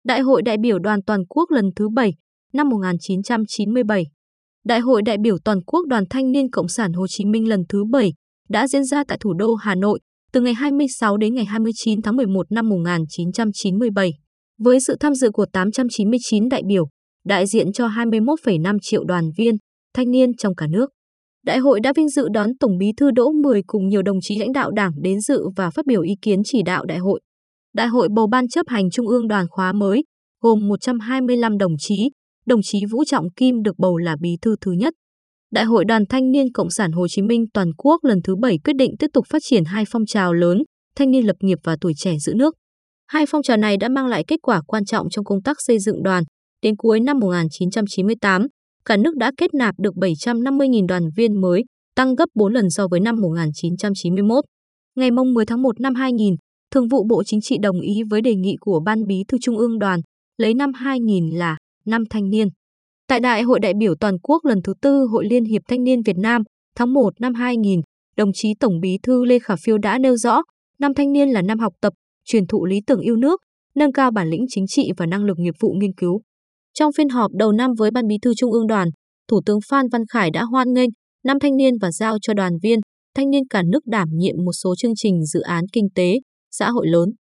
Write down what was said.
Đại hội đại biểu Đoàn toàn quốc lần thứ 7 năm 1997. Đại hội đại biểu toàn quốc Đoàn Thanh niên Cộng sản Hồ Chí Minh lần thứ 7 đã diễn ra tại thủ đô Hà Nội từ ngày 26 đến ngày 29 tháng 11 năm 1997. Với sự tham dự của 899 đại biểu, đại diện cho 21,5 triệu đoàn viên, thanh niên trong cả nước. Đại hội đã vinh dự đón Tổng Bí thư Đỗ Mười cùng nhiều đồng chí lãnh đạo Đảng đến dự và phát biểu ý kiến chỉ đạo đại hội. Đại hội bầu Ban chấp hành Trung ương Đoàn khóa mới, gồm 125 đồng chí Vũ Trọng Kim được bầu là bí thư thứ nhất. Đại hội Đoàn Thanh niên Cộng sản Hồ Chí Minh toàn quốc lần thứ 7 quyết định tiếp tục phát triển hai phong trào lớn, thanh niên lập nghiệp và tuổi trẻ giữ nước. Hai phong trào này đã mang lại kết quả quan trọng trong công tác xây dựng đoàn. Đến cuối năm 1998, cả nước đã kết nạp được 750.000 đoàn viên mới, tăng gấp 4 lần so với năm 1991. Ngày 10 tháng 1 năm 2000, Thường vụ Bộ Chính trị đồng ý với đề nghị của Ban Bí thư Trung ương Đoàn, lấy năm 2000 là năm thanh niên. Tại Đại hội đại biểu toàn quốc lần thứ 4 Hội Liên hiệp Thanh niên Việt Nam tháng 1 năm 2000, đồng chí Tổng Bí thư Lê Khả Phiêu đã nêu rõ, năm thanh niên là năm học tập, truyền thụ lý tưởng yêu nước, nâng cao bản lĩnh chính trị và năng lực nghiệp vụ nghiên cứu. Trong phiên họp đầu năm với Ban Bí thư Trung ương Đoàn, Thủ tướng Phan Văn Khải đã hoan nghênh năm thanh niên và giao cho đoàn viên, thanh niên cả nước đảm nhiệm một số chương trình dự án kinh tế, xã hội lớn.